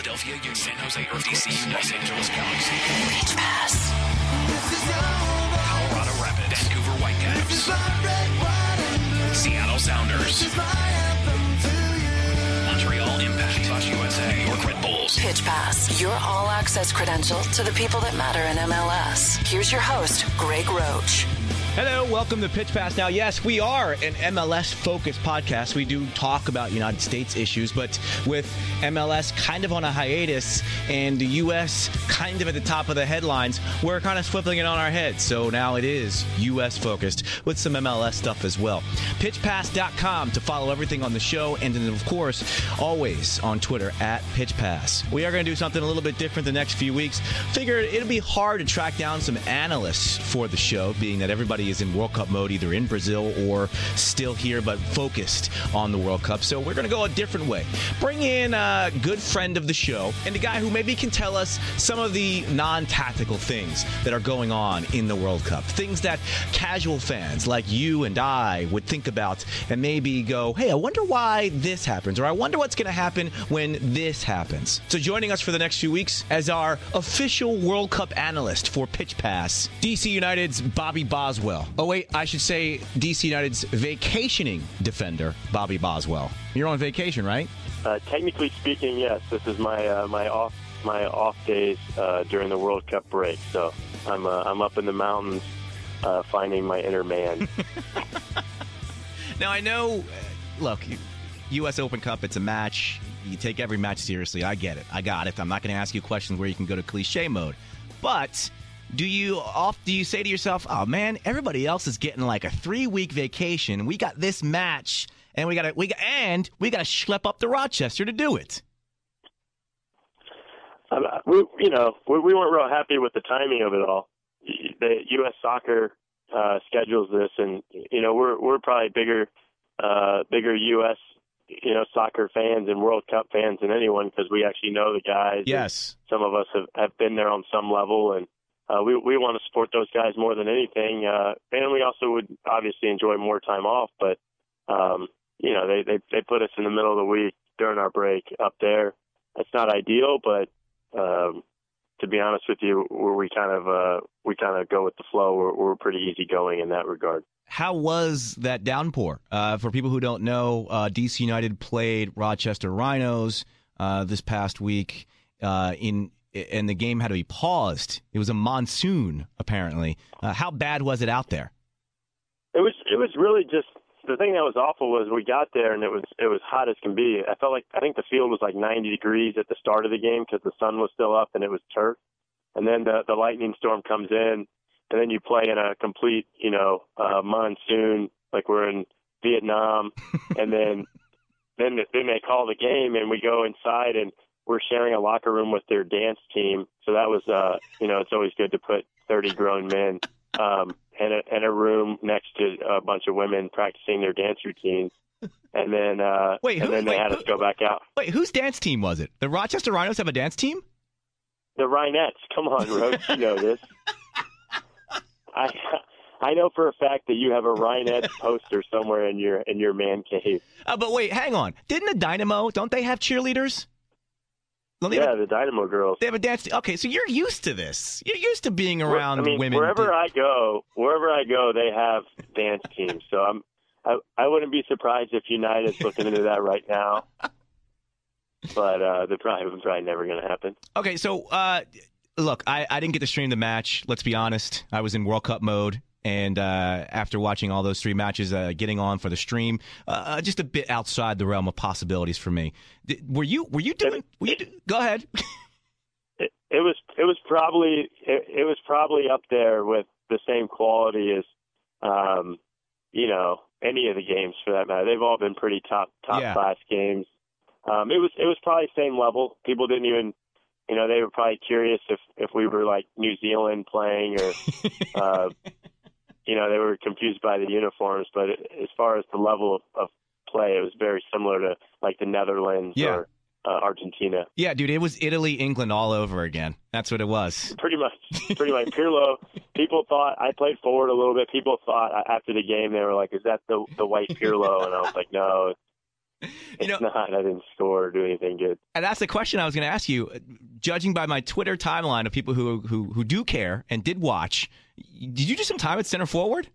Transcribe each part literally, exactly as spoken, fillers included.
Philadelphia, San Jose, or D C, Los Angeles Galaxy. Pitch Pass. Colorado Rapids, Vancouver Whitecaps, Seattle Sounders, Montreal Impact, Plus U S A, York Red Bulls. Pitch Pass, your all-access credential to the people that matter in M L S. Here's your host, Greg Roach. Hello, welcome to Pitch Pass. Now, yes, we are an M L S-focused podcast. We do talk about United States issues, but with M L S kind of on a hiatus and the U S kind of at the top of the headlines, we're kind of flipping it on our heads. So now it is U S-focused with some M L S stuff as well. pitch pass dot com to follow everything on the show, and then, of course, always on Twitter at Pitch Pass. We are going to do something a little bit different the next few weeks. Figured it'll be hard to track down some analysts for the show, being that everybody is in World Cup mode, either in Brazil or still here, but focused on the World Cup. So we're going to go a different way. Bring in a good friend of the show and a guy who maybe can tell us some of the non-tactical things that are going on in the World Cup. Things that casual fans like you and I would think about and maybe go, hey, I wonder why this happens, or I wonder what's going to happen when this happens. So joining us for the next few weeks as our official World Cup analyst for Pitch Pass, D C United's Bobby Boswell. Oh, wait, I should say D C United's vacationing defender, Bobby Boswell. You're on vacation, right? Uh, technically speaking, yes. This is my uh, my off my off days uh, during the World Cup break. So I'm uh, I'm up in the mountains uh, finding my inner man. Now, I know, look, U S Open Cup, it's a match. You take every match seriously. I get it. I got it. I'm not going to ask you questions where you can go to cliche mode. But do you off? Do you say to yourself, "Oh man, everybody else is getting like a three-week vacation. We got this match, and we got to we got and we got to schlep up to Rochester to do it." Um, we, you know, we, we weren't real happy with the timing of it all. The U S Soccer uh, schedules this, and you know, we're we're probably bigger, uh, bigger U S you know soccer fans and World Cup fans than anyone because we actually know the guys. Yes, some of us have, have been there on some level, and Uh, we we want to support those guys more than anything, uh, and we also would obviously enjoy more time off. But um, you know, they, they they put us in the middle of the week during our break up there. It's not ideal, but um, to be honest with you, we're, we kind of uh, we kind of go with the flow. We're, we're pretty easygoing in that regard. How was that downpour? Uh, for people who don't know, uh, D C United played Rochester Rhinos uh, this past week uh, in. And the game had to be paused. It was a monsoon, apparently. Uh, how bad was it out there? It was. It was really just the thing that was awful was we got there and it was it was hot as can be. I felt like I think the field was like ninety degrees at the start of the game because the sun was still up and it was turf. And then the the lightning storm comes in, and then you play in a complete you know uh, monsoon like we're in Vietnam, and then then then they call the game and we go inside and we're sharing a locker room with their dance team. So that was, uh, you know, it's always good to put thirty grown men um, in, a, in a room next to a bunch of women practicing their dance routines. And then, uh, wait, who, and then they wait, had who, us go back out. Wait, whose dance team was it? The Rochester Rhinos have a dance team? The Rhinettes. Come on, Roach, you know this. I I know for a fact that you have a Rhinettes poster somewhere in your in your man cave. Uh, but wait, hang on. Didn't the Dynamo, don't they have cheerleaders? Don't yeah, have, the Dynamo girls. They have a dance team. Okay, so you're used to this. You're used to being around I mean, women. Wherever I go, wherever I go, they have dance teams. So I'm, I, I wouldn't be surprised if United's looking into that right now. But uh, they're probably, probably never going to happen. Okay, so uh, look, I, I didn't get to stream the match. Let's be honest. I was in World Cup mode. And uh, after watching all those three matches, uh, getting on for the stream, uh, just a bit outside the realm of possibilities for me. Th- were you? Were you doing? Were you do- Go ahead. it, it was. It was probably. It, it was probably up there with the same quality as, um, you know, any of the games for that matter. They've all been pretty top top yeah. class games. Um, it was. It was probably same level. People didn't even. You know, they were probably curious if if we were like New Zealand playing or. uh, You know, they were confused by the uniforms, but as far as the level of, of play, it was very similar to like the Netherlands yeah. or uh, Argentina. Yeah, dude, it was Italy, England all over again. That's what it was. Pretty much. Pretty much. Pirlo, people thought, I played forward a little bit. People thought after the game, they were like, is that the the white Pirlo? And I was like, no, You know, It's not. I didn't score or do anything good. And that's the question I was going to ask you. Judging by my Twitter timeline of people who, who who do care and did watch, did you do some time at center forward?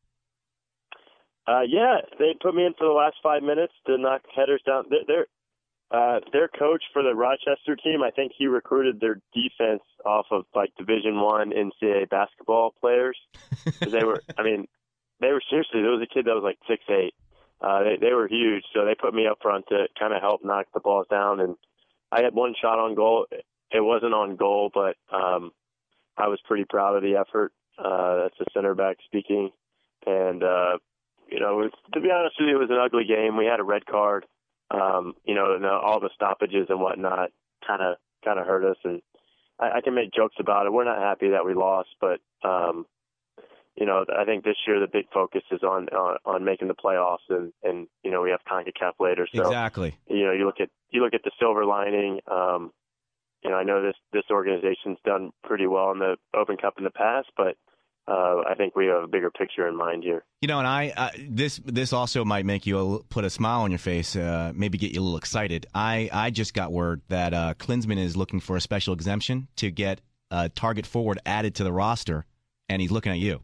Uh, yeah, they put me in for the last five minutes to knock headers down. They're, they're, uh, their coach for the Rochester team, I think he recruited their defense off of like Division One N C double A basketball players. 'Cause they were, I mean, they were seriously. There was a kid that was like six eight. Uh, they they were huge, so they put me up front to kind of help knock the balls down. And I had one shot on goal. It wasn't on goal, but um, I was pretty proud of the effort. Uh, that's a center back speaking, and. Uh, You know, it was, to be honest with you, it was an ugly game. We had a red card. Um, you know, and all the stoppages and whatnot kind of kind of hurt us. And I, I can make jokes about it. We're not happy that we lost, but um, you know, I think this year the big focus is on on, on making the playoffs, and, and you know we have CONCACAF later. So exactly. You know, you look at you look at the silver lining. Um, you know, I know this this organization's done pretty well in the Open Cup in the past, but. Uh, I think we have a bigger picture in mind here. You know, and I uh, this this also might make you a, put a smile on your face, uh, maybe get you a little excited. I, I just got word that uh, Klinsmann is looking for a special exemption to get uh, target forward added to the roster, and he's looking at you.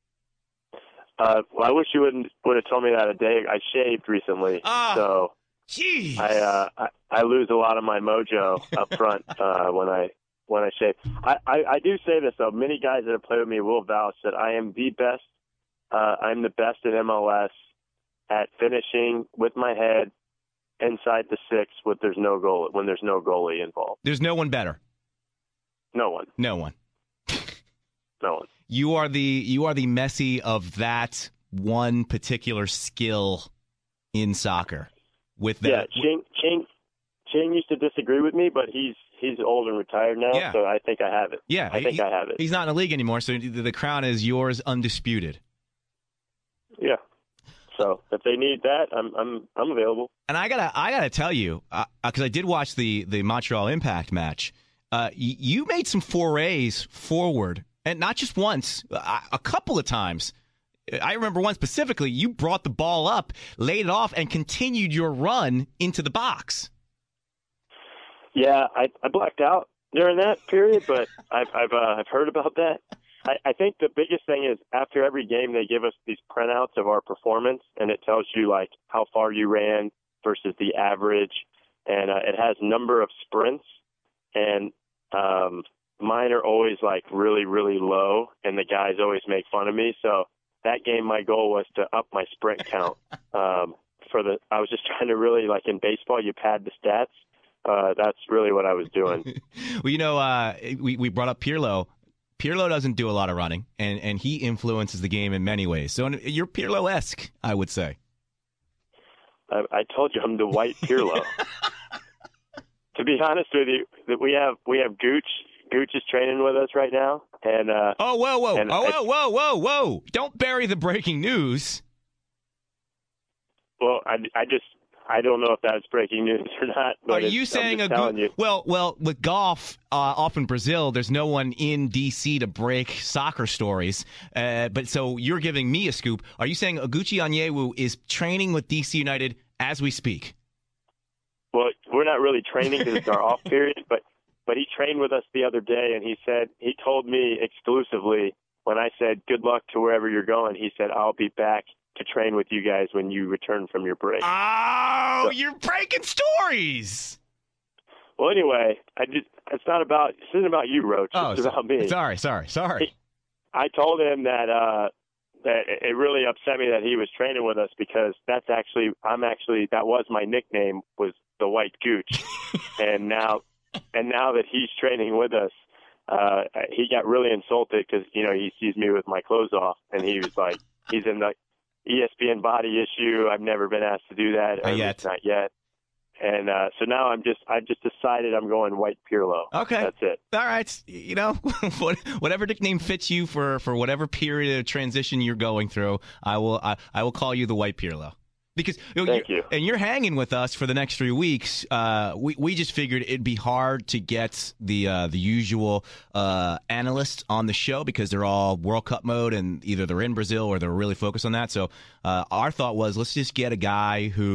Uh, well, I wish you wouldn't would have told me that a day. I shaved recently, oh, so geez. I, uh, I I lose a lot of my mojo up front uh, when I. When I shave, I, I, I do say this though. Many guys that have played with me will vouch that I am the best. Uh, I'm the best in M L S at finishing with my head inside the six. With there's no goal when there's no goalie involved. There's no one better. No one. No one. No one. You are the you are the Messi of that one particular skill in soccer. With that, yeah, Ching Ching Ching used to disagree with me, but he's. He's old and retired now, yeah. so I think I have it. Yeah, I think he, I have it. He's not in the league anymore, so the crown is yours undisputed. Yeah. So if they need that, I'm I'm I'm available. And I gotta I gotta tell you, because uh, I did watch the the Montreal Impact match. Uh, y- you made some forays forward, and not just once, a, a couple of times. I remember one specifically. You brought the ball up, laid it off, and continued your run into the box. Yeah, I, I blacked out during that period, but I've I've, uh, I've heard about that. I, I think the biggest thing is after every game they give us these printouts of our performance, and it tells you like how far you ran versus the average, and uh, it has number of sprints, and um, mine are always like really really low, and the guys always make fun of me. So that game, my goal was to up my sprint count. Um, for the I was just trying to really like in baseball, you pad the stats. Uh, that's really what I was doing. Well, you know, uh, we, we brought up Pirlo. Pirlo doesn't do a lot of running, and, and he influences the game in many ways. So you're Pirlo-esque, I would say. I, I told you I'm the white Pirlo. To be honest with you, that we have we have Gooch. Gooch is training with us right now, and uh, oh whoa whoa oh I, whoa whoa whoa whoa! Don't bury the breaking news. Well, I I just. I don't know if that's breaking news or not. But Are you saying a good? You. Well, well, with golf uh, off in Brazil, there's no one in D C to break soccer stories. Uh, but so you're giving me a scoop. Are you saying Oguchi Onyewu is training with D C United as we speak? Well, we're not really training because it's our off period, but but he trained with us the other day, and he said he told me exclusively when I said good luck to wherever you're going. He said I'll be back to train with you guys when you return from your break. Oh, so, you're breaking stories. Well, anyway, I just it's not about this isn't about you, Roach. Oh, it's about me. Sorry, sorry, sorry. He, I told him that uh, that it really upset me that he was training with us because that's actually I'm actually that was my nickname was the White Gooch, and now and now that he's training with us. Uh, he got really insulted because, you know, he sees me with my clothes off, and he was like, he's in the E S P N body issue. I've never been asked to do that. Not yet. Not yet. And uh, so now I'm just, I just decided I'm going White Pirlo. Okay. That's it. All right. You know, whatever nickname fits you for, for whatever period of transition you're going through, I will, I, I will call you the White Pirlo. Because you know, Thank you. And you're hanging with us for the next three weeks. Uh, we we just figured it'd be hard to get the uh, the usual uh, analysts on the show because they're all World Cup mode and either they're in Brazil or they're really focused on that. So uh, our thought was let's just get a guy who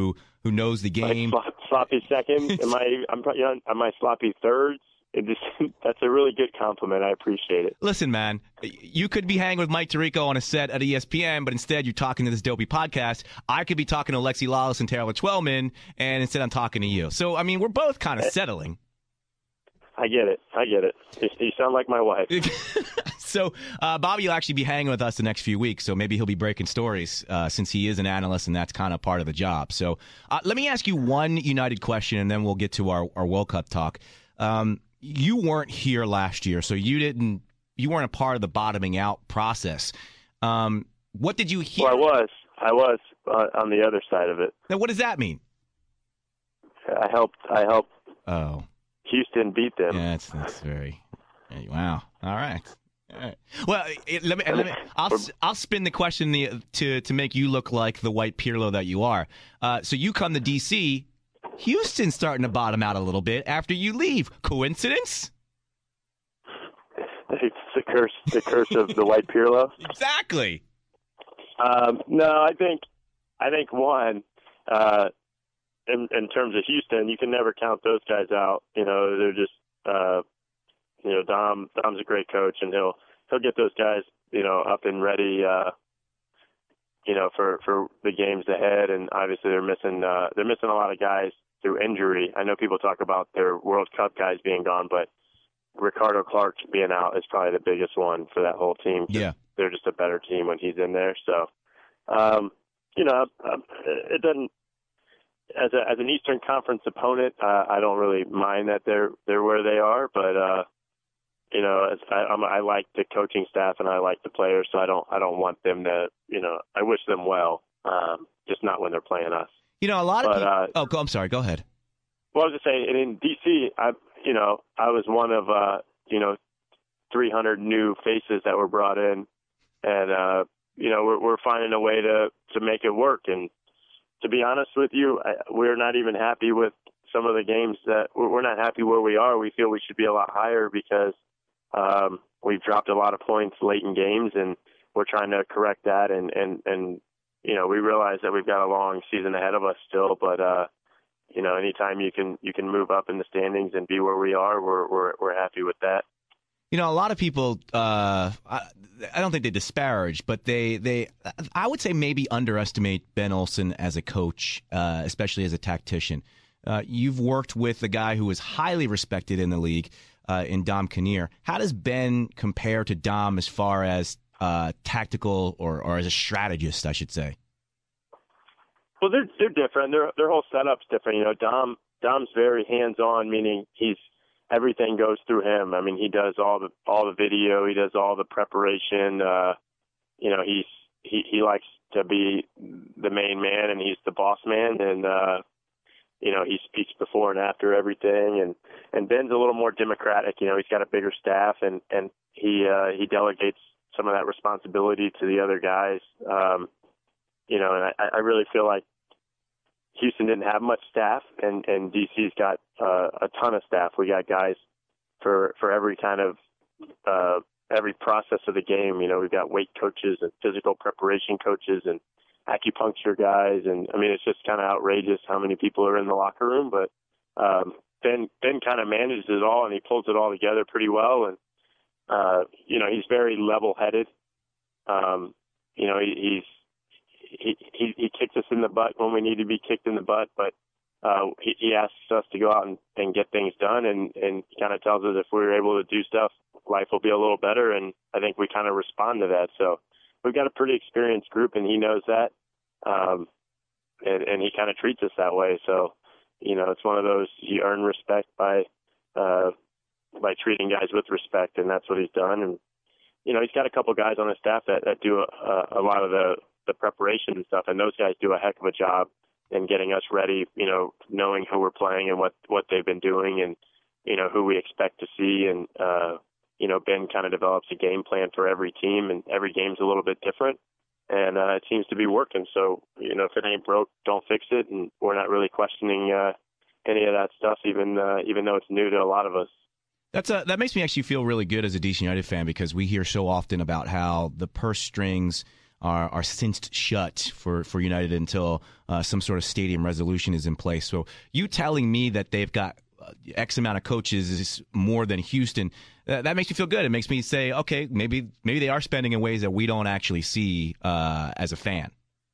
who knows the game. Like sloppy second? Am I? I'm probably on. Am I sloppy thirds? It just, that's a really good compliment. I appreciate it. Listen, man, you could be hanging with Mike Tirico on a set at E S P N, but instead you're talking to this dopey podcast. I could be talking to Alexi Lawless and Taylor Twellman, and instead I'm talking to you. So, I mean, we're both kind of settling. I get it. I get it. You sound like my wife. So, uh, Bobby will actually be hanging with us the next few weeks, so maybe he'll be breaking stories uh, since he is an analyst, and that's kind of part of the job. So, uh, let me ask you one United question, and then we'll get to our, our World Cup talk. Um, you weren't here last year, so you didn't. You weren't a part of the bottoming out process. Um, what did you hear? Well, I was. I was uh, on the other side of it. Now, what does that mean? I helped. I helped. Oh. Houston beat them. Yeah, that's that's very. Wow. All right. All right. Well, it, let me. Let me. I'll I'll spin the question the, to to make you look like the white Pirlo that you are. Uh, so you come to D C. Houston's starting to bottom out a little bit after you leave. Coincidence? It's the curse. The curse of the white Pirlo. Exactly. Um, no, I think. I think one. Uh, in in terms of Houston, you can never count those guys out. You know, they're just. Uh, you know, Dom. Dom's a great coach, and he'll he'll get those guys. You know, up and ready. Uh, you know, for, for the games ahead, and obviously they're missing. Uh, they're missing a lot of guys through injury. I know people talk about their World Cup guys being gone, but Ricardo Clark being out is probably the biggest one for that whole team. Yeah, they're just a better team when he's in there. So, um, you know, it doesn't. As a as an Eastern Conference opponent, uh, I don't really mind that they're they're where they are, but uh, you know, as I, I'm, I like the coaching staff and I like the players, so I don't I don't want them to. You know, I wish them well, um, just not when they're playing us. You know, a lot of but, people. Uh, oh, go, I'm sorry. Go ahead. Well, I was just saying, in D C, I, you know, I was one of, uh, you know, three hundred new faces that were brought in, and uh, you know, we're we're finding a way to to make it work. And to be honest with you, I, we're not even happy with some of the games that we're not happy where we are. We feel we should be a lot higher because um, we've dropped a lot of points late in games, and we're trying to correct that. And and and you know, we realize that we've got a long season ahead of us still, but. Uh, You know, anytime you can you can move up in the standings and be where we are, we're we're we're happy with that. You know, a lot of people, uh, I, I don't think they disparage, but they, they, I would say maybe underestimate Ben Olsen as a coach, uh, especially as a tactician. Uh, you've worked with a guy who is highly respected in the league, uh, in Dom Kinnear. How does Ben compare to Dom as far as uh, tactical or, or as a strategist, I should say? Well, they're they're different. Their their whole setup's different. You know, Dom Dom's very hands-on, meaning he's everything goes through him. I mean, he does all the all the video, he does all the preparation. Uh, you know, he's he he likes to be the main man, and he's the boss man, and uh, you know, he speaks before and after everything. And and Ben's a little more democratic. You know, he's got a bigger staff, and and he uh, he delegates some of that responsibility to the other guys. Um, You know, and I, I really feel like Houston didn't have much staff, and, and D C's got uh, a ton of staff. We got guys for for every kind of uh, every process of the game. You know, we've got weight coaches and physical preparation coaches and acupuncture guys, and I mean, it's just kind of outrageous how many people are in the locker room. But um, Ben Ben kind of manages it all, and he pulls it all together pretty well. And uh, you know, he's very level-headed. Um, you know, he, he's He, he he kicks us in the butt when we need to be kicked in the butt, but uh, he, he asks us to go out and, and get things done, and, and kind of tells us if we're able to do stuff, life will be a little better, and I think we kind of respond to that. So we've got a pretty experienced group, and he knows that, um, and, and he kind of treats us that way. So, you know, it's one of those, you earn respect by uh, by treating guys with respect, and that's what he's done. And, you know, he's got a couple guys on his staff that, that do a, a lot of the the preparation and stuff, and those guys do a heck of a job in getting us ready, you know, knowing who we're playing and what, what they've been doing and, you know, who we expect to see. And, uh, you know, Ben kind of develops a game plan for every team, and every game's a little bit different, and uh, it seems to be working. So, you know, if it ain't broke, don't fix it, and we're not really questioning uh, any of that stuff, even uh, even though it's new to a lot of us. That's a, that makes me actually feel really good as a D C United fan, because we hear so often about how the purse strings are, are cinched shut for, for United until uh, some sort of stadium resolution is in place. So you telling me that they've got X amount of coaches is more than Houston, uh, that makes me feel good. It makes me say, okay, maybe maybe they are spending in ways that we don't actually see uh, as a fan.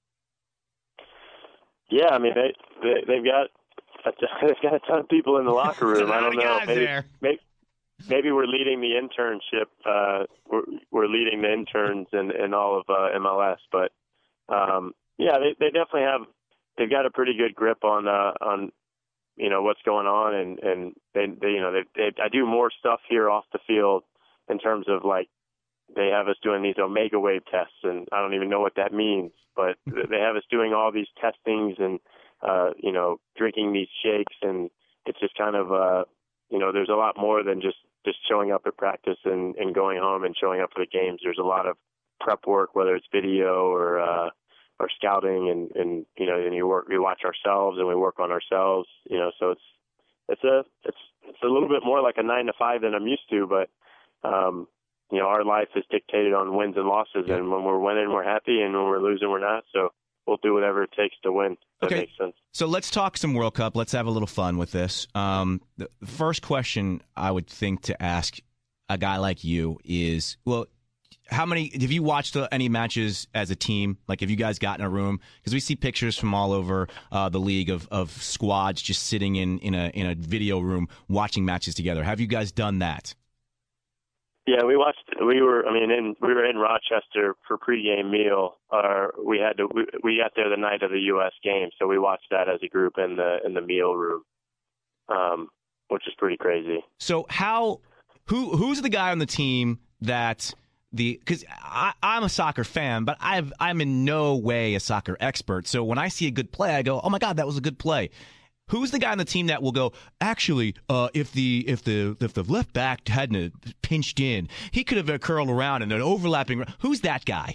Yeah, I mean they, they they've got a t- they've got a ton of people in the locker room. I don't know. Maybe, maybe maybe we're leading the internship. Uh, we're we're leading the interns in, in all of uh, M L S. But um, yeah, they they definitely have. They've got a pretty good grip on uh, on you know what's going on, and and they, they you know they, they I do more stuff here off the field in terms of like. They have us doing these omega wave tests, and I don't even know what that means, but they have us doing all these testings and, uh, you know, drinking these shakes. And it's just kind of, uh, you know, there's a lot more than just, just showing up at practice and, and going home and showing up for the games. There's a lot of prep work, whether it's video or, uh, or scouting, and, and, you know, and you work, we watch ourselves and we work on ourselves, you know, so it's, it's a, it's, it's a little bit more like a nine to five than I'm used to, but, um, you know, our life is dictated on wins and losses, and when we're winning, we're happy, and when we're losing, we're not. So we'll do whatever it takes to win. That okay. makes sense. So let's talk some World Cup. Let's have a little fun with this. Um, the first question I would think to ask a guy like you is, well, how many have you watched any matches as a team? Like, have you guys got in a room? Because we see pictures from all over uh, the league of, of squads just sitting in, in a in a video room watching matches together. Have you guys done that? Yeah, we watched. We were, I mean, in, we were in Rochester for pregame meal. Or we had to. We, we got there the night of the U S game, so we watched that as a group in the in the meal room, um, which is pretty crazy. So how, who who's the guy on the team that the? Because I'm a soccer fan, but I've I'm in no way a soccer expert. So when I see a good play, I go, oh my God, that was a good play. Who's the guy on the team that will go, actually, uh, if the if the if the left back hadn't pinched in, he could have curled around and an overlapping. Who's that guy?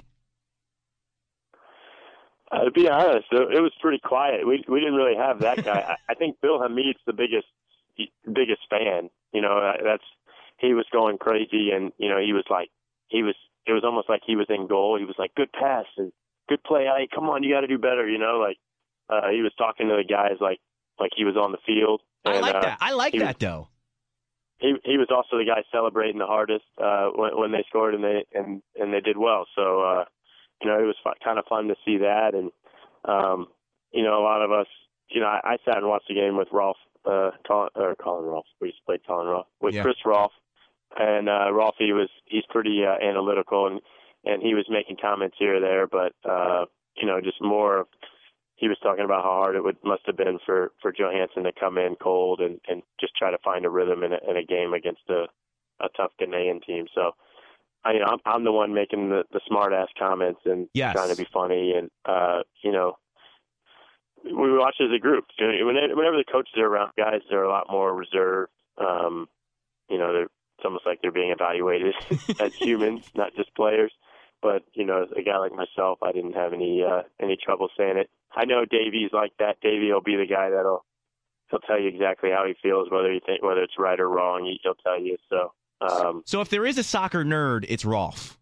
Uh, to be honest, it was pretty quiet. We we didn't really have that guy. I, I think Bill Hamid's the biggest biggest fan. You know, that's he was going crazy, and you know he was like he was. It was almost like he was in goal. He was like, good pass and good play. Hey, come on, you got to do better. You know, like uh, he was talking to the guys like. Like he was on the field. And, I like uh, that. I like that, was, though. He he was also the guy celebrating the hardest uh, when, when they scored and they and, and they did well. So uh, you know it was fun, kind of fun to see that, and um, you know a lot of us. You know I, I sat and watched the game with Rolf, uh, Colin, or Colin Rolf. We used to play Colin Rolf with yeah. Chris Rolf, and uh, Rolf he was he's pretty uh, analytical, and and he was making comments here or there, but uh, you know just more. He was talking about how hard it would must have been for, for Johansson to come in cold and, and just try to find a rhythm in a, in a game against a, a tough Ghanaian team. So, I, you know, I'm, I'm the one making the, the smart ass comments and yes. trying to be funny. And, uh, you know, we watch as a group. Whenever the coaches are around, guys are a lot more reserved. Um, you know, they're, it's almost like they're being evaluated as humans, not just players. But, you know, a guy like myself, I didn't have any uh, any trouble saying it. I know Davey's like that. Davey will be the guy that'll he'll tell you exactly how he feels, whether you think whether it's right or wrong. He, he'll tell you. So, um, so if there is a soccer nerd, it's Rolf.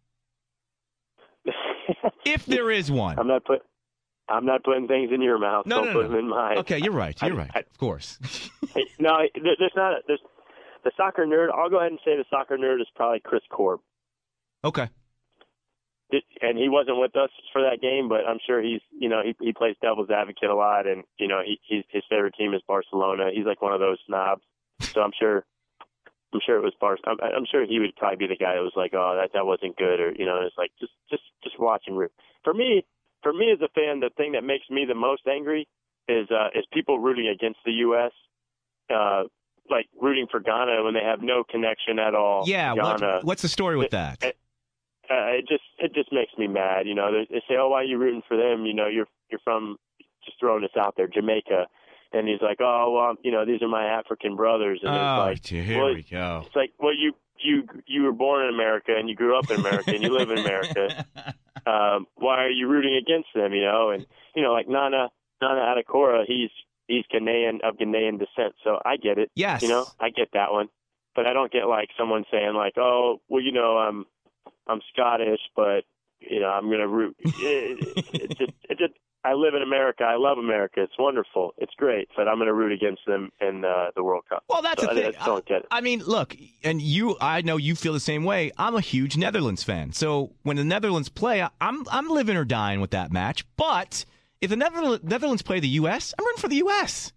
If there is one, I'm not put. I'm not putting things in your mouth. No, Don't no, put no. them in mine. Okay, you're right. You're I, right. I, of course. no, there, there's not. A, there's the soccer nerd. I'll go ahead and say the soccer nerd is probably Chris Korb. Okay. And he wasn't with us for that game, but I'm sure he's, you know, he he plays devil's advocate a lot, and you know, he he's, his favorite team is Barcelona. He's like one of those snobs, so I'm sure, I'm sure it was Bar. I'm, I'm sure he would probably be the guy that was like, oh, that that wasn't good, or you know, it's like just just just watch and root. For me, for me as a fan, the thing that makes me the most angry is uh, is people rooting against the U S, uh, like rooting for Ghana when they have no connection at all. Yeah, Ghana, what, what's the story with that? It, Uh, it just it just makes me mad, you know. They, they say, "Oh, why are you rooting for them?" You know, you're you're from just throwing this out there, Jamaica, and he's like, "Oh, well, you know, these are my African brothers," and oh, it's like, here well, we go. It's like, well, you you you were born in America and you grew up in America and you live in America. Um, why are you rooting against them? You know, and you know, like Nana Nana Adekora, he's he's Ghanaian of Ghanaian descent, so I get it. Yes, you know, I get that one, but I don't get like someone saying like, "Oh, well, you know, I'm." I'm Scottish, but you know, I'm going to root. It, it, it just, it just, I live in America. I love America. It's wonderful. It's great. But I'm going to root against them in uh, the World Cup. Well, that's so the thing. I, I just don't get it. I mean, look, and you, I know you feel the same way. I'm a huge Netherlands fan. So when the Netherlands play, I'm I'm living or dying with that match. But if the Netherlands, Netherlands play the U S, I'm rooting for the U S.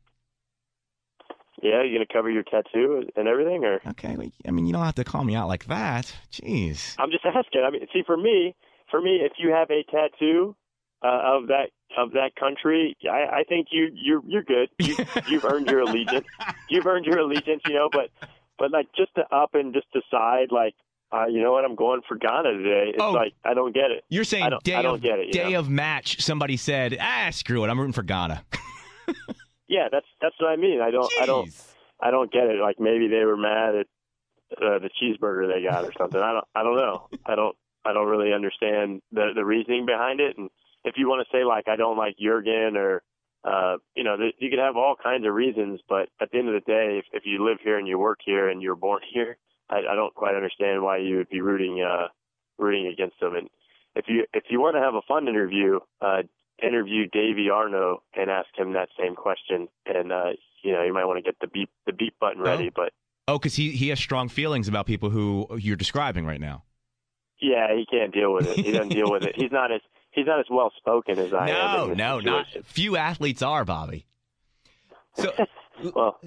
Yeah, you're going to cover your tattoo and everything? Or Okay. I mean, you don't have to call me out like that. Jeez. I'm just asking. I mean, see, for me, for me, if you have a tattoo uh, of that of that country, I, I think you you're you're good. You, you've earned your allegiance. You've earned your allegiance, you know. But but like just to up and just decide, like, uh, you know what, I'm going for Ghana today. It's Oh. like I don't get it. You're saying I don't, day I don't of get it. you day know? of match, somebody said, ah, screw it, I'm rooting for Ghana. Yeah, that's that's what I mean. I don't I don't Jeez. I don't get it. Like maybe they were mad at uh, the cheeseburger they got or something. I don't I don't know. I don't I don't really understand the the reasoning behind it. And if you want to say like I don't like Jurgen or uh you know th- you could have all kinds of reasons, but at the end of the day, if, if you live here and you work here and you're born here, I, I don't quite understand why you would be rooting uh rooting against them. And if you if you want to have a fun interview, uh interview Davey Arnaud and ask him that same question. And uh you know you might want to get the beep the beep button ready. Oh. But Oh, because he, he has strong feelings about people who you're describing right now. yeah, he can't deal with it. He doesn't deal with it. He's not as he's not as well spoken as I am. No, in this no, not situation. few athletes are, Bobby. So Well,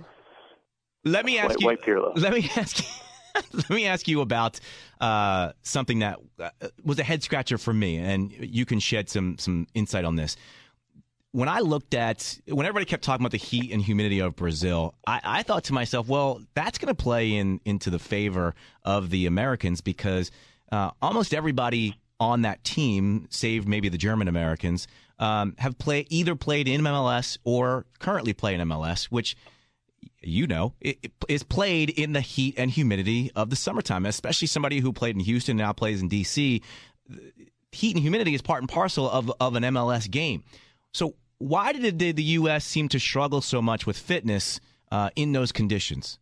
let me ask White- you. White Pirlo. Let me ask you. Let me ask you about uh, something that uh, was a head scratcher for me, and you can shed some some insight on this. When I looked at, when everybody kept talking about the heat and humidity of Brazil, I, I thought to myself, well, that's going to play in into the favor of the Americans because uh, almost everybody on that team, save maybe the German Americans, um, have play either played in M L S or currently play in M L S, which you know, it, it is played in the heat and humidity of the summertime, especially somebody who played in Houston now plays in D C. Heat and humidity is part and parcel of, of an M L S game. So why did the, the U S seem to struggle so much with fitness uh, in those conditions?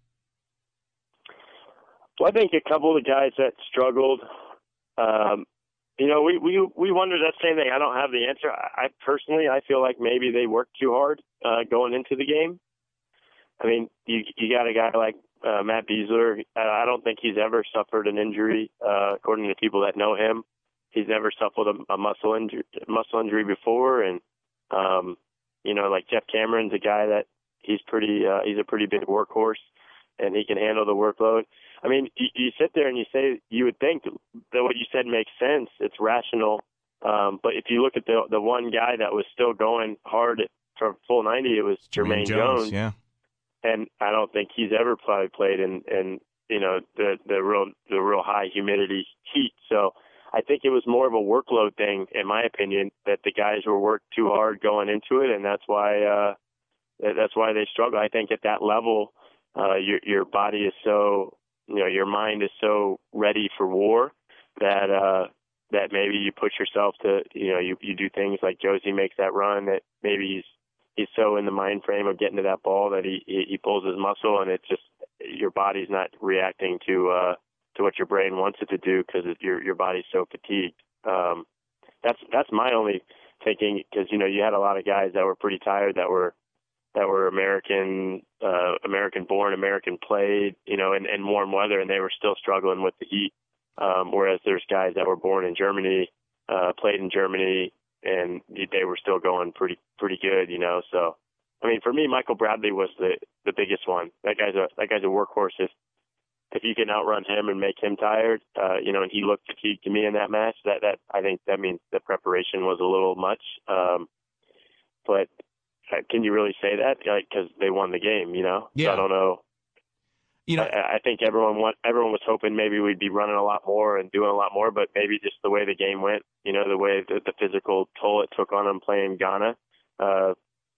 well, I think a couple of the guys that struggled, um, you know, we, we we wondered that same thing. I don't have the answer. I, I personally, I feel like maybe they worked too hard uh, going into the game. I mean, you you got a guy like uh, Matt Beasler. I don't think he's ever suffered an injury, uh, according to people that know him. He's never suffered a, a muscle injury, muscle injury before, and um, you know, like Jeff Cameron's a guy that he's pretty, uh, he's a pretty big workhorse, and he can handle the workload. I mean, you, you sit there and you say, you would think that what you said makes sense. It's rational, um, but if you look at the the one guy that was still going hard for full ninety, it was Jermaine, Jones. Yeah. And I don't think he's ever probably played in, in you know the the real the real high humidity heat. So I think it was more of a workload thing, in my opinion, that the guys were worked too hard going into it, and that's why uh, that's why they struggle. I think at that level, uh, your your body is so you know your mind is so ready for war that uh, that maybe you push yourself to you know you you do things like Josie makes that run that maybe he's. He's so in the mind frame of getting to that ball that he he pulls his muscle, and it's just your body's not reacting to uh, to what your brain wants it to do because your your body's so fatigued. Um, that's that's my only thinking because you know you had a lot of guys that were pretty tired that were that were American uh, American born, American played, you know, in, in warm weather, and they were still struggling with the heat. Um, whereas there's guys that were born in Germany, uh, played in Germany. And they were still going pretty pretty good, you know. So, I mean, for me, Michael Bradley was the the biggest one. That guy's a that guy's a workhorse. If if you can outrun him and make him tired, uh, you know, and he looked fatigued to me in that match, that that I think that means the preparation was a little much. Um, but uh, can you really say that? Because they won the game, you know. Yeah. So I don't know. You know, I, I think everyone want, everyone was hoping maybe we'd be running a lot more and doing a lot more, but maybe just the way the game went, you know, the way the, the physical toll it took on them playing Ghana uh,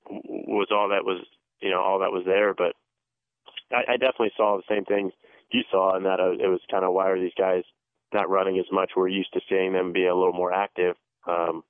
was all that was, you know, all that was there. But I, I definitely saw the same things you saw, in that uh, it was kind of, why are these guys not running as much? We're used to seeing them be a little more active. Um,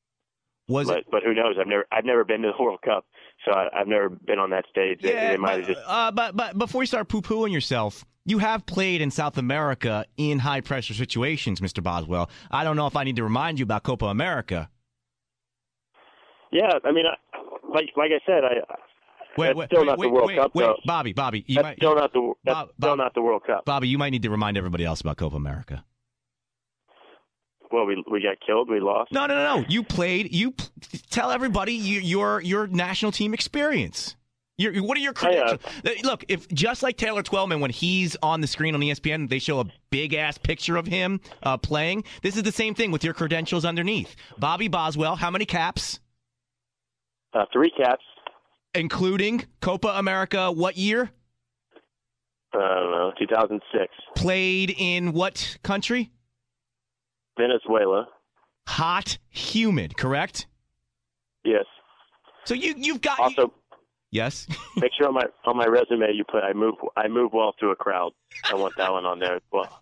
was but, it? but who knows? I've never I've never been to the World Cup, so I, I've never been on that stage. They, Yeah, they might but, have just uh, but but before you start poo-pooing yourself, You have played in South America in high-pressure situations, Mister Boswell. I don't know if I need to remind you about Copa America. Yeah, I mean, I, like like I said, I wait, that's wait, still wait, not wait, the World wait, Cup, wait, though. Bobby, Bobby, you that's might, still not the that's Bob, still Bob, not the World Cup. Bobby, you might need to remind everybody else about Copa America. Well, we we got killed, we lost. No, no, no, no. You played. You tell everybody you, your your national team experience. Your, what are your credentials? Look, if just like Taylor Twellman, when he's on the screen on E S P N, they show a big ass picture of him uh, playing. This is the same thing with your credentials underneath. Bobby Boswell, how many caps? Uh, three caps, including Copa America. What year? I don't know, two thousand six. Played in what country? Venezuela. Hot, humid, correct? Yes. So you you've got also. You, yes. Make sure on my on my resume you put I move I move well through a crowd. I want that one on there as well.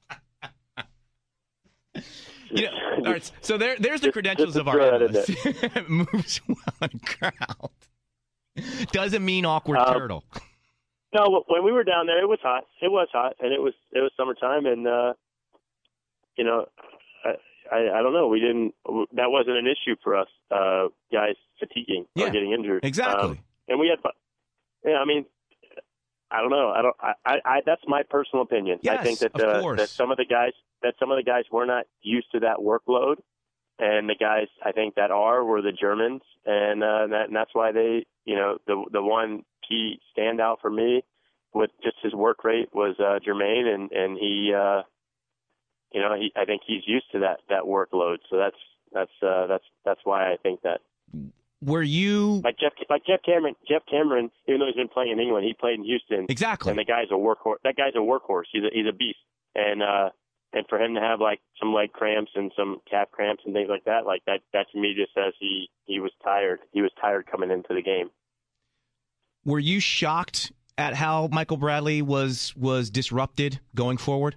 You know, all right, so there, there's the just, credentials just of our analyst. it. Moves well in a crowd. Doesn't mean awkward um, turtle. No, when we were down there, it was hot. It was hot, and it was it was summertime, and uh, you know, I, I I don't know. We didn't. That wasn't an issue for us, uh, guys fatiguing yeah, or getting injured. Exactly. Um, and we had fun. Yeah, I mean, I don't know. I don't. I, I, I that's my personal opinion. Yes, I think that of uh, course. that some of the guys that some of the guys were not used to that workload, and the guys I think that are were the Germans, and uh, that and that's why they, you know, the the one key standout for me with just his work rate was uh, Jermaine, and and he, uh, you know, he I think he's used to that that workload. So that's that's uh, that's that's why I think that. Were you like Jeff like Jeff Cameron? Jeff Cameron, even though he's been playing in England, he played in Houston. Exactly. And the guy's a workhorse. That guy's a workhorse. He's a he's a beast. And uh, and for him to have like some leg cramps and some calf cramps and things like that, like that, that to me just says he he was tired. He was tired coming into the game. Were you shocked at how Michael Bradley was was disrupted going forward?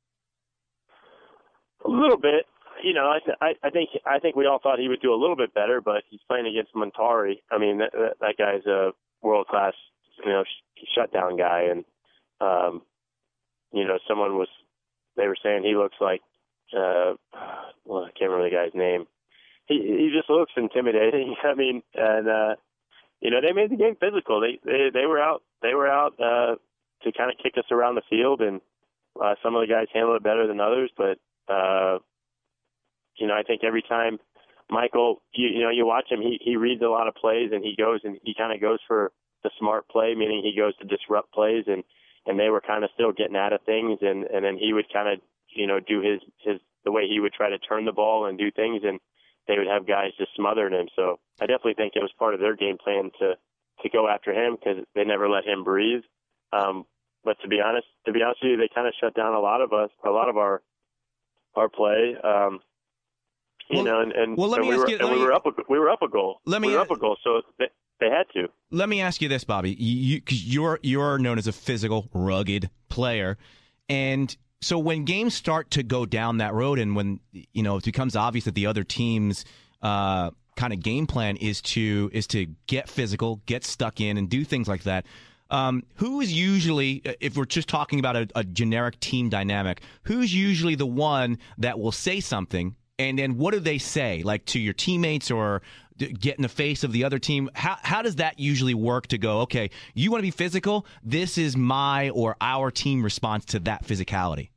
A little bit. You know, I, th- I I think I think we all thought he would do a little bit better, but he's playing against Montari. I mean, that, that, that guy's a world class, you know, sh- shutdown guy, and um, you know, someone was they were saying he looks like, uh, well, I can't remember the guy's name. He he just looks intimidating. I mean, and uh, you know, they made the game physical. They they they were out they were out uh, to kind of kick us around the field, and uh, some of the guys handled it better than others, but. Uh, You know, I think every time Michael, you, you know, you watch him, he, he reads a lot of plays, and he goes and he kind of goes for the smart play, meaning he goes to disrupt plays, and, and they were kind of still getting out of things, and, and then he would kind of, you know, do his, his the way he would try to turn the ball and do things, and they would have guys just smothering him. So I definitely think it was part of their game plan to, to go after him because they never let him breathe. Um, but to be honest, to be honest with you, they kind of shut down a lot of us, a lot of our our play. Um, You well, know, and, and, well, let and me we ask were you, and we me, were up a we were up a goal. Let me we were up a goal, so they, they had to. Let me ask you this, Bobby. You, cause you're you're known as a physical, rugged player, and so when games start to go down that road, and when you know it becomes obvious that the other team's uh, kind of game plan is to is to get physical, get stuck in, and do things like that. Um, who is usually, if we're just talking about a, a generic team dynamic, who's usually the one that will say something? And then what do they say, like to your teammates or get in the face of the other team? How how does that usually work to go, okay, you want to be physical? This is my or our team response to that physicality.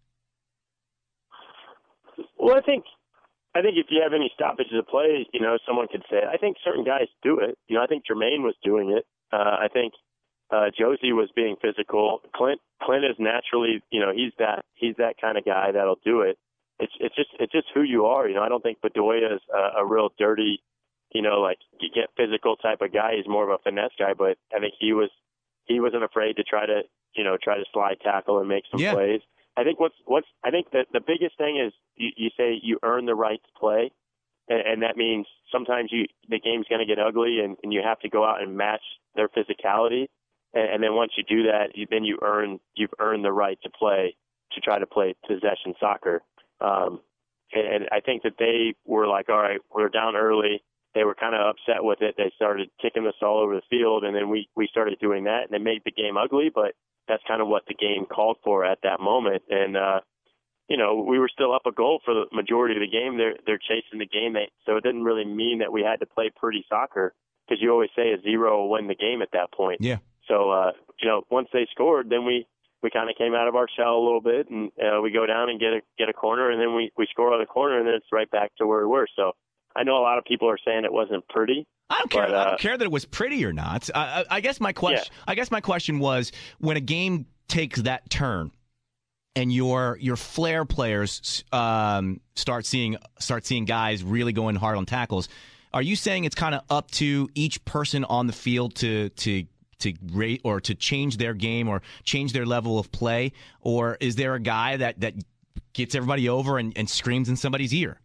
Well, I think I think if you have any stoppages of play, you know, someone could say it. I think certain guys do it. You know, I think Jermaine was doing it. Uh, I think uh, Josie was being physical. Clint Clint is naturally, you know, he's that he's that kind of guy that'll do it. It's it's just it's just who you are, you know. I don't think Bedoya is a, a real dirty, you know, like you get physical type of guy. He's more of a finesse guy, but I think he was he wasn't afraid to try to you know try to slide tackle and make some yeah. plays. I think what's what's I think that the biggest thing is you, you say you earn the right to play, and, and that means sometimes you the game's going to get ugly, and, and you have to go out and match their physicality, and, and then once you do that, you, then you earn you've earned the right to play to try to play possession soccer. Um, and, and I think that they were like, all right, we're down early. They were kind of upset with it. They started kicking us all over the field, and then we, we started doing that, and it made the game ugly. But that's kind of what the game called for at that moment. And uh, you know, we were still up a goal for the majority of the game. They're they're chasing the game, they, so it didn't really mean that we had to play pretty soccer, because you always say a zero will win the game at that point. Yeah. So uh, you know, once they scored, then we. we kind of came out of our shell a little bit, and uh, we go down and get a get a corner, and then we, we score on the corner, and then it's right back to where we were. So I know a lot of people are saying it wasn't pretty. I don't care. But, uh, I don't care that it was pretty or not. Uh, I guess my question. Yeah. I guess my question was, when a game takes that turn, and your your flair players um, start seeing start seeing guys really going hard on tackles, are you saying it's kind of up to each person on the field to to to rate or to change their game or change their level of play? Or is there a guy that, that gets everybody over and, and screams in somebody's ear?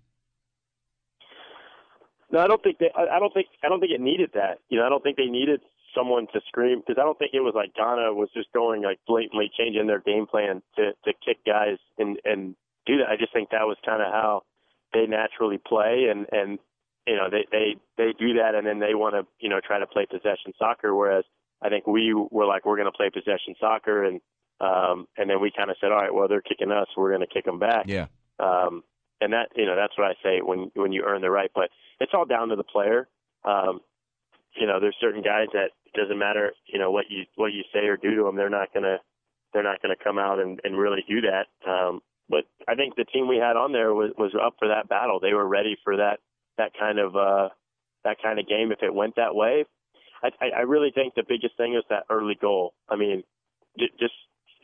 No, I don't think they, I don't think I don't think it needed that. You know, I don't think they needed someone to scream, because I don't think it was like Ghana was just going like blatantly changing their game plan to, to kick guys and, and do that. I just think that was kind of how they naturally play, and, and you know, they, they, they do that, and then they want to, you know, try to play possession soccer, whereas I think we were like, we're going to play possession soccer, and um, and then we kind of said, all right, well, they're kicking us, we're going to kick them back. Yeah. Um, and that, you know, that's what I say when when you earn the right. But it's all down to the player. Um, you know, there's certain guys that it doesn't matter, you know, what you what you say or do to them, they're not gonna they're not gonna come out and, and really do that. Um, but I think the team we had on there was, was up for that battle. They were ready for that that kind of uh, that kind of game if it went that way. I, I really think the biggest thing is that early goal. I mean, just,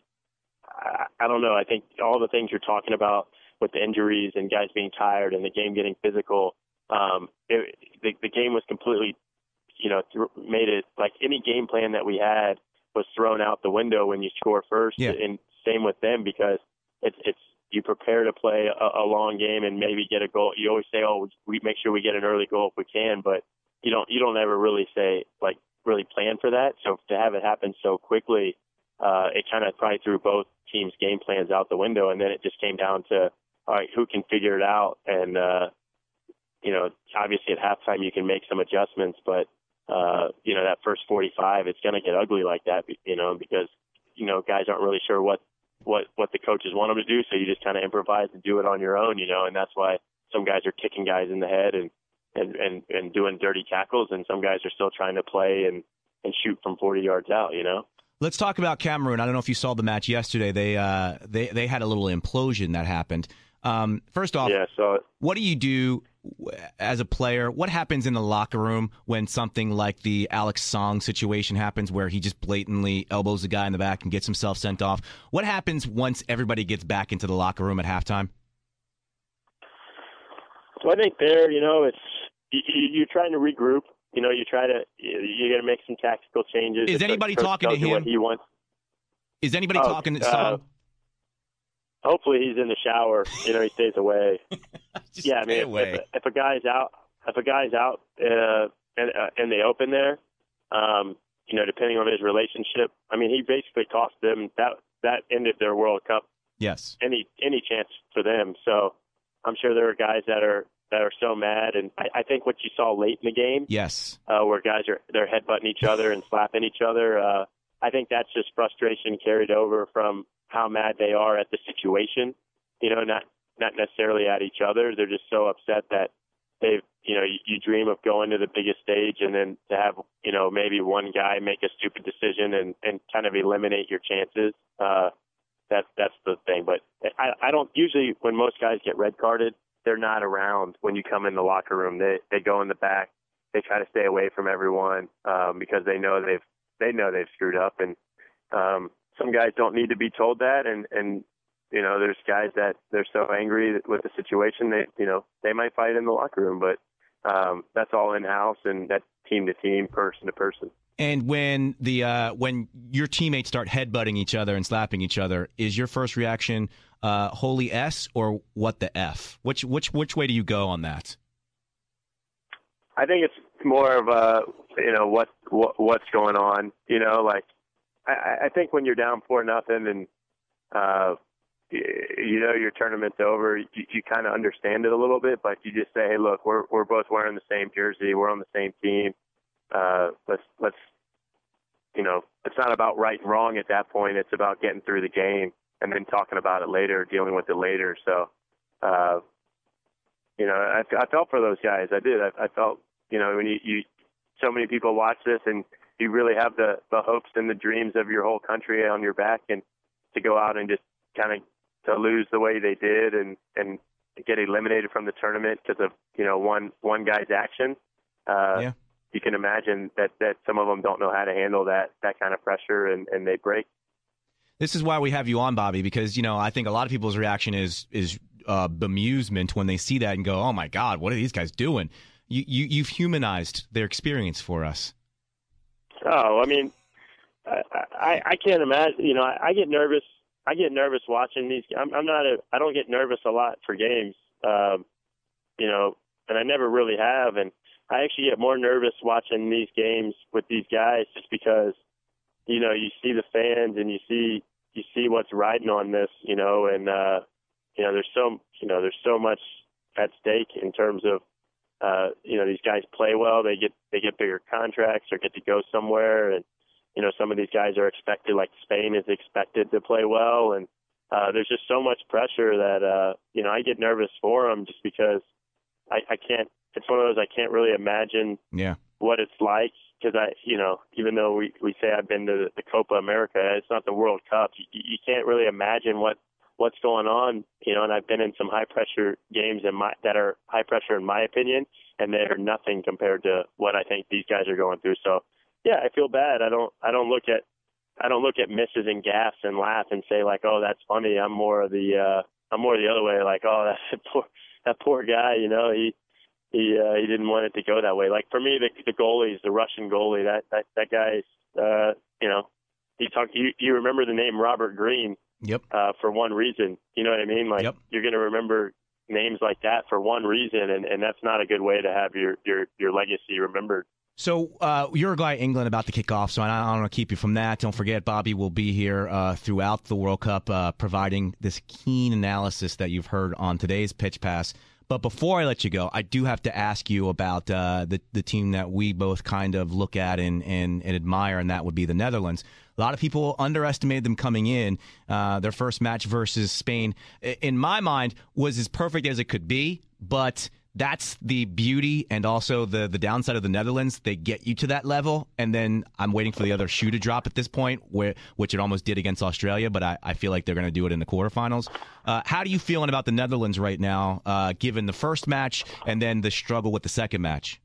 I, I don't know. I think all the things you're talking about with the injuries and guys being tired and the game getting physical, um, it, the, the game was completely, you know, th- made it like any game plan that we had was thrown out the window when you score first. Yeah. And same with them, because it's, it's, you prepare to play a, a long game and maybe get a goal. You always say, oh, we make sure we get an early goal if we can, but you don't you don't ever really say, like, really plan for that. So to have it happen so quickly, uh, it kind of probably threw both teams' game plans out the window, and then it just came down to, all right, who can figure it out? And, uh, you know, obviously at halftime you can make some adjustments, but, uh, you know, that first forty-five, it's going to get ugly like that, you know, because, you know, guys aren't really sure what, what, what the coaches want them to do, so you just kind of improvise and do it on your own, you know, and that's why some guys are kicking guys in the head and, And, and, and doing dirty tackles, and some guys are still trying to play and, and shoot from forty yards out, you know? Let's talk about Cameroon. I don't know if you saw the match yesterday. They uh, they they had a little implosion that happened. Um, first off, yeah, so what do you do as a player? What happens in the locker room when something like the Alex Song situation happens, where he just blatantly elbows the guy in the back and gets himself sent off? What happens once everybody gets back into the locker room at halftime? So I think there, you know, it's you, you're trying to regroup. You know, you try to you're going to make some tactical changes. Is if anybody coach talking to tells you him? What he wants. Is anybody Oh, talking to uh, Song? Hopefully, he's in the shower. You know, he stays away. Just yeah, I stay mean, away. if, if a guy's out, if a guy's out uh, and uh, in the open there, um, you know, depending on his relationship, I mean, he basically cost them that that ended their World Cup. Yes. Any any chance for them. So I'm sure there are guys that are that are so mad, and I, I think what you saw late in the game, Yes. uh, where guys are they're headbutting each other and slapping each other. Uh, I think that's just frustration carried over from how mad they are at the situation. You know, not not necessarily at each other. They're just so upset that they've, you know, you, you dream of going to the biggest stage, and then to have, you know, maybe one guy make a stupid decision and, and kind of eliminate your chances. Uh, that's that's the thing. But I, I don't usually, when most guys get red carded, they're not around when you come in the locker room. They they go in the back. They try to stay away from everyone um, because they know they've they know they've screwed up. And um, some guys don't need to be told that. And, and you know, there's guys that they're so angry with the situation they you know they might fight in the locker room. But um, that's all in house, and that's team to team, person to person. And when the uh, when your teammates start headbutting each other and slapping each other, is your first reaction uh, holy S or what the F? Which which which way do you go on that? I think it's more of a, you know, what, what what's going on. You know, like I, I think when you're down four nothing and uh, you, you know your tournament's over, you, you kind of understand it a little bit, but you just say, hey, look, we're we're both wearing the same jersey, we're on the same team. Uh, let's let's you know, it's not about right and wrong at that point. It's about getting through the game and then talking about it later, dealing with it later. So, uh, you know, I, I felt for those guys. I did. I, I felt, you know, when you, you, so many people watch this and you really have the, the hopes and the dreams of your whole country on your back, and to go out and just kind of to lose the way they did and, and get eliminated from the tournament because of, you know, one, one guy's action. Uh, yeah. You can imagine that, that some of them don't know how to handle that, that kind of pressure, and, and they break. This is why we have you on, Bobby, because, you know, I think a lot of people's reaction is is uh, bemusement when they see that and go, oh, my God, what are these guys doing? You, you, you've humanized their experience for us. Oh, I mean, I, I, I can't imagine, you know, I, I get nervous. I get nervous watching these. I'm, I'm not a, I don't get nervous a lot for games, um, you know, and I never really have. And I actually get more nervous watching these games with these guys just because, you know, you see the fans and you see, you see what's riding on this, you know, and, uh, you know, there's so, you know, there's so much at stake in terms of, uh, you know, these guys play well, they get, they get bigger contracts or get to go somewhere. And, you know, some of these guys are expected, like Spain is expected to play well. And, uh, there's just so much pressure that, uh, you know, I get nervous for them just because I, I can't, it's one of those, I can't really imagine yeah. what it's like. Cause I, you know, even though we, we say I've been to the Copa America, it's not the World Cup. You, you can't really imagine what, what's going on, you know, and I've been in some high pressure games in my, that are high pressure in my opinion, and they're nothing compared to what I think these guys are going through. So yeah, I feel bad. I don't, I don't look at, I don't look at misses and gaffes and laugh and say like, oh, that's funny. I'm more of the, uh, I'm more the other way. Like, oh, that poor, that poor guy, you know, he, he, uh, he didn't want it to go that way. Like for me, the, the goalie is the Russian goalie. That, that, that guy's, uh, you know, he talked, you, you remember the name Robert Green. Yep. Uh, for one reason, you know what I mean? Like yep. You're going to remember names like that for one reason, and, and that's not a good way to have your, your, your legacy remembered. So uh, Uruguay, England about to kick off, so I don't want to keep you from that. Don't forget, Bobby will be here uh, throughout the World Cup uh, providing this keen analysis that you've heard on today's Pitch Pass. But before I let you go, I do have to ask you about uh, the, the team that we both kind of look at and, and, and admire, and that would be the Netherlands. A lot of people underestimated them coming in. Uh, their first match versus Spain, in my mind, was as perfect as it could be, but that's the beauty and also the the downside of the Netherlands. They get you to that level, and then I'm waiting for the other shoe to drop at this point, where which it almost did against Australia, but I, I feel like they're going to do it in the quarterfinals. Uh, how do you feeling about the Netherlands right now, uh, given the first match and then the struggle with the second match?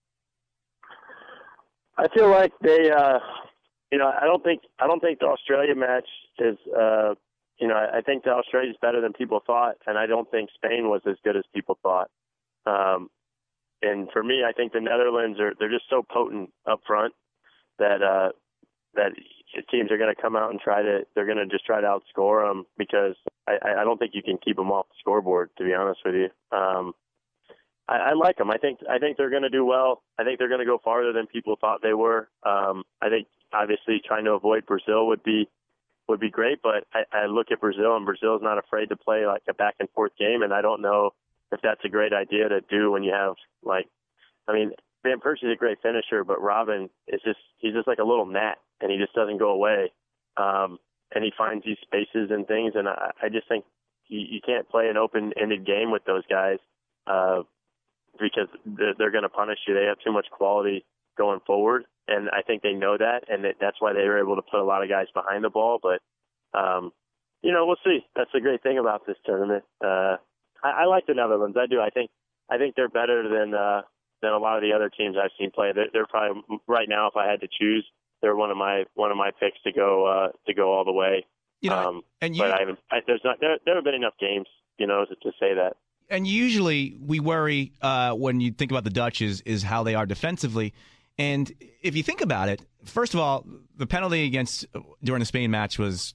I feel like they, uh, you know, I don't think I don't think the Australia match is, uh, you know, I think the Australia is better than people thought, and I don't think Spain was as good as people thought. Um, and for me, I think the Netherlands are, they're just so potent up front that, uh, that teams are going to come out and try to, they're going to just try to outscore them, because I, I don't think you can keep them off the scoreboard, to be honest with you. Um, I, I like them. I think, I think they're going to do well. I think they're going to go farther than people thought they were. Um, I think obviously trying to avoid Brazil would be, would be great, but I, I look at Brazil, and Brazil is not afraid to play like a back and forth game. And I don't know if that's a great idea to do when you have, like, I mean, Van Persie's a great finisher, but Robin is just, he's just like a little gnat, and he just doesn't go away. Um, and he finds these spaces and things. And I, I just think you, you can't play an open-ended game with those guys, uh, because they're, they're going to punish you. They have too much quality going forward. And I think they know that. And that, that's why they were able to put a lot of guys behind the ball. But, um, you know, we'll see. That's the great thing about this tournament. Uh, I, I like the Netherlands. I do. I think I think they're better than uh, than a lot of the other teams I've seen play. They're, they're probably right now, if I had to choose, they're one of my one of my picks to go uh, to go all the way. You know, um, and you, but I haven't. I, there's not there. There have been enough games, you know, to, to say that. And usually we worry uh, when you think about the Dutch is is how they are defensively. And if you think about it, first of all, the penalty against during the Spain match was,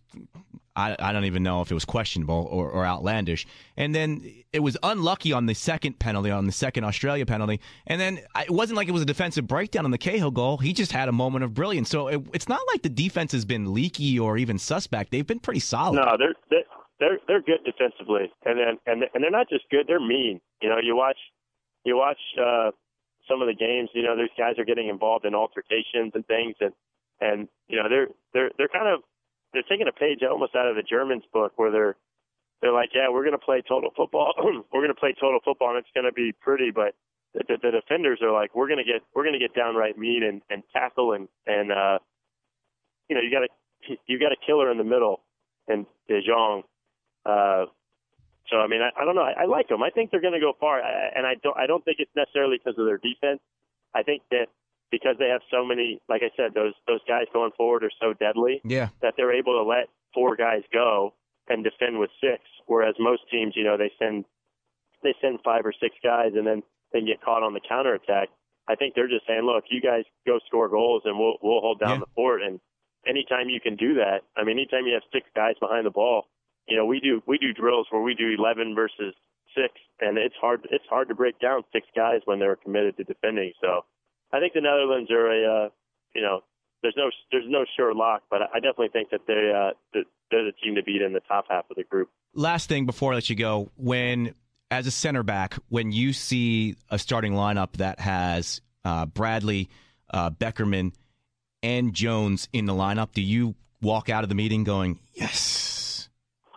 I, I don't even know if it was questionable or, or outlandish. And then it was unlucky on the second penalty, on the second Australia penalty. And then it wasn't like it was a defensive breakdown on the Cahill goal. He just had a moment of brilliance. So it, it's not like the defense has been leaky or even suspect. They've been pretty solid. No, they're they're they're, they're good defensively, and then and and they're not just good. They're mean. You know, you watch you watch. Uh, some of the games, you know, these guys are getting involved in altercations and things, and and you know they're they're they're kind of they're taking a page almost out of the Germans' book where they're they're like, yeah, we're going to play total football, we're going to play total football, and it's going to be pretty, but the, the, the defenders are like, we're going to get we're going to get downright mean and, and tackle and and uh, you know you got a you got a killer in the middle, and De Jong. Uh, so I mean, I, I don't know. I, I like them. I think they're going to go far, I, and I don't I don't think it's necessarily because of their defense. I think that because they have so many, like I said, those those guys going forward are so deadly yeah. that they're able to let four guys go and defend with six. Whereas most teams, you know, they send they send five or six guys and then they get caught on the counterattack. I think they're just saying, look, you guys go score goals and we'll we'll hold down yeah. the fort. And anytime you can do that, I mean, anytime you have six guys behind the ball, you know, we do we do drills where we do eleven versus six, and it's hard it's hard to break down six guys when they're committed to defending. So I think the Netherlands are a uh, you know there's no there's no sure lock, but I definitely think that they uh, they're the team to beat in the top half of the group. Last thing before I let you go, when as a center back, when you see a starting lineup that has uh, Bradley, uh, Beckerman, and Jones in the lineup, do you walk out of the meeting going, yes?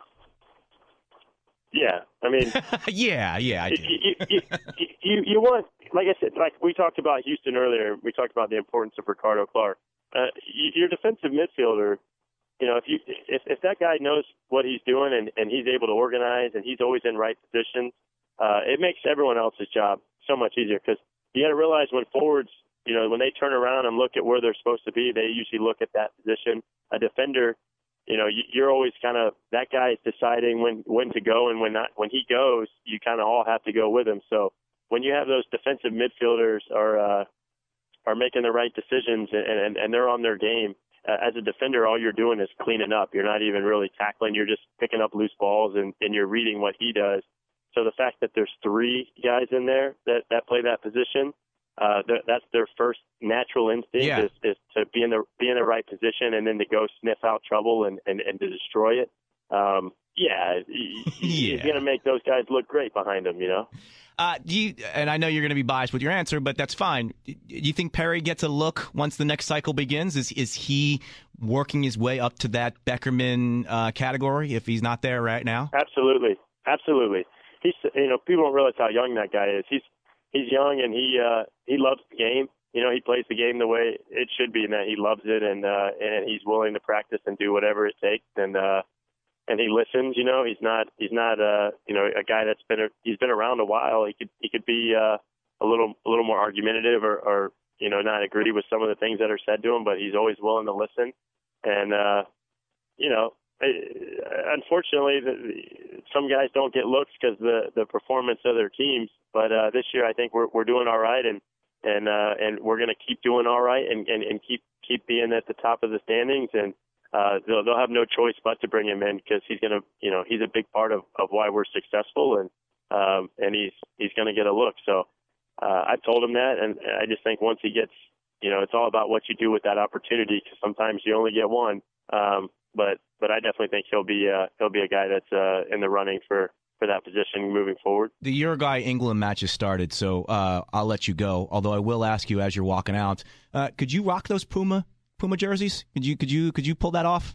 Yeah, I mean, yeah, yeah, I do. You, you, you, you, you want, like I said, like we talked about Houston earlier. We talked about the importance of Ricardo Clark. Uh, your defensive midfielder, you know, if you if, if that guy knows what he's doing and, and he's able to organize and he's always in right positions, uh, it makes everyone else's job so much easier because you got to realize when forwards, you know, when they turn around and look at where they're supposed to be, they usually look at that position. A defender, you know, you're always kind of that guy is deciding when, when to go and when not. When he goes, you kind of all have to go with him. So when you have those defensive midfielders are uh, are making the right decisions and, and, and they're on their game, uh, as a defender, all you're doing is cleaning up. You're not even really tackling. You're just picking up loose balls and, and you're reading what he does. So the fact that there's three guys in there that, that play that position, uh, that's their first natural instinct yeah. is, is to be in the be in the right position and then to go sniff out trouble and, and, and to destroy it. Um, yeah, he, yeah, he's going to make those guys look great behind him, you know? Uh, do you, and I know you're going to be biased with your answer, but that's fine. Do you think Perry gets a look once the next cycle begins? Is is he working his way up to that Beckerman uh, category if he's not there right now? Absolutely, absolutely. He's, you know, people don't realize how young that guy is. He's he's young and he uh, he loves the game. You know, he plays the game the way it should be, and that he loves it, and uh, and he's willing to practice and do whatever it takes, and uh, and he listens. You know, he's not he's not uh, you know a guy that's been a, he's been around a while. He could he could be uh, a little a little more argumentative or, or you know not agree with some of the things that are said to him, but he's always willing to listen. And uh, you know, unfortunately, the, some guys don't get looks because the the performance of their teams. But uh, this year, I think we're we're doing all right, and and uh, and we're going to keep doing all right, and, and, and keep keep being at the top of the standings. And uh, they'll they'll have no choice but to bring him in because he's going to you know he's a big part of, of why we're successful, and um, and he's he's going to get a look. So uh, I've told him that, and I just think once he gets you know it's all about what you do with that opportunity because sometimes you only get one. Um, but but I definitely think he'll be uh, he'll be a guy that's uh, in the running for. for that position moving forward. The Uruguay-England match has started, so uh, I'll let you go. Although I will ask you as you're walking out, uh, could you rock those Puma Puma jerseys? Could you could you could you pull that off?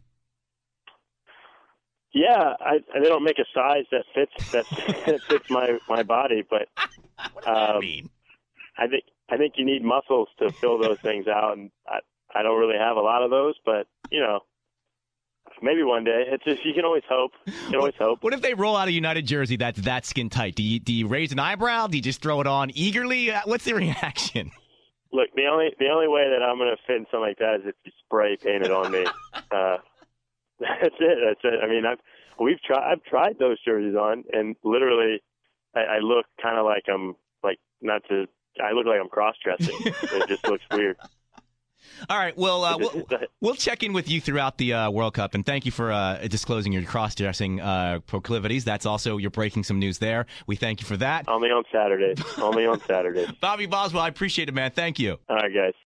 Yeah, I, they don't make a size that fits that, that fits my, my body, but what does that um, mean? I think I think you need muscles to fill those things out, and I I don't really have a lot of those, but you know. Maybe one day. It's just you can always hope. You can always hope. What if they roll out a United jersey that's that skin tight? Do you do you raise an eyebrow? Do you just throw it on eagerly? What's the reaction? Look, the only the only way that I'm going to fit in something like that is if you spray paint it on me. uh, that's it. That's it. I mean, I've we've tried. I've tried those jerseys on, and literally, I, I look kind of like I'm like not to. I look like I'm cross dressing. It just looks weird. All right, well, uh, we'll, we'll check in with you throughout the uh, World Cup, and thank you for uh, disclosing your cross-dressing uh, proclivities. That's also, you're breaking some news there. We thank you for that. Only on Saturdays. Only on Saturdays. Bobby Boswell, I appreciate it, man. Thank you. All right, guys.